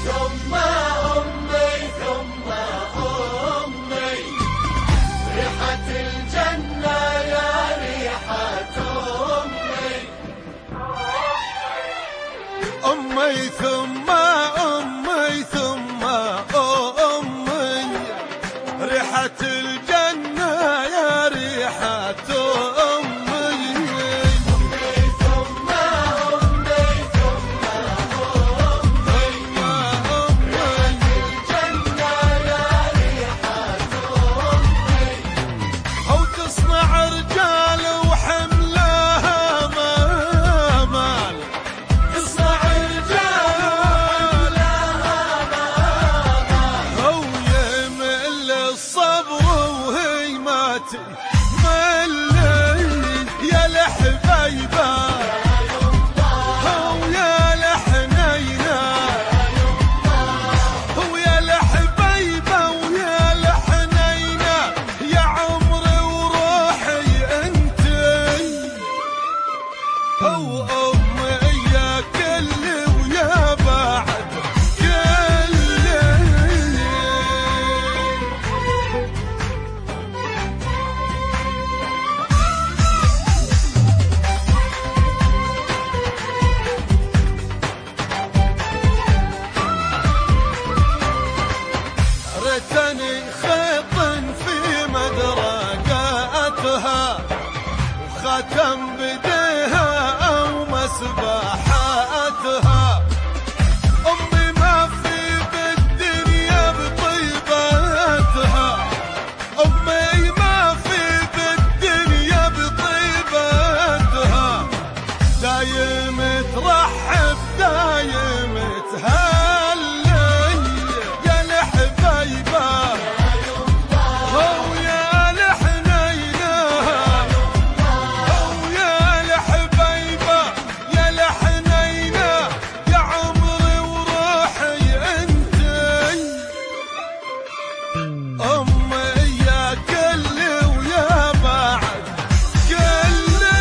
ثم أمي ثم أمي، ريحة الجنة يا ريحة أمي. أمي ثم أمي ثم أمي، ريحة الجنة يا ريحة أمي. أمي ثم أمي ثم أمي، ريحة الجنة يا ريحة أمي. أو تصنع رجال وحملها مال، تصنع رجال أو يمل الصبر وهي ما تمل يا الحبيبة، أو يا الحنينة، ويا الحبيبة ويا الحنينة، يا عمري وروحي انتي، أو أمي يا كلي ويا بعد كلي. ريتني خيط في مدرقاتها، وختم بديها أو مسبحاتها. أمي ما في بالدنيا بطيباتها، أمي ما في بالدنيا بطيباتها. دايم ترحب دايم تهلي يا الحبيبة، أو يا الحنينة، أو يا الحبيبة يا الحنينة، يا عمري وروحي انتي. أمي يا كلي ويا بعد كلي.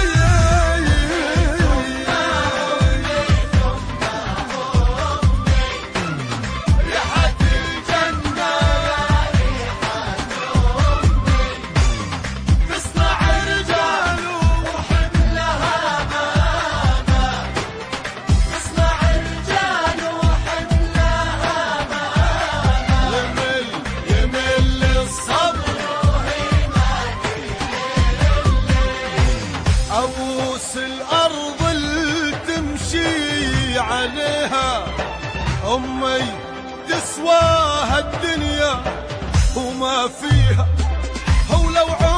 ريحة الجنة يا ريحة أمي، تصنع رجال وحملها ماما، تصنع رجال وحملها ماما. يمل الصبر وهي ما أبوس الأرض اللي تمشي عليها. أمي تسواها الدنيا وما فيها، ولو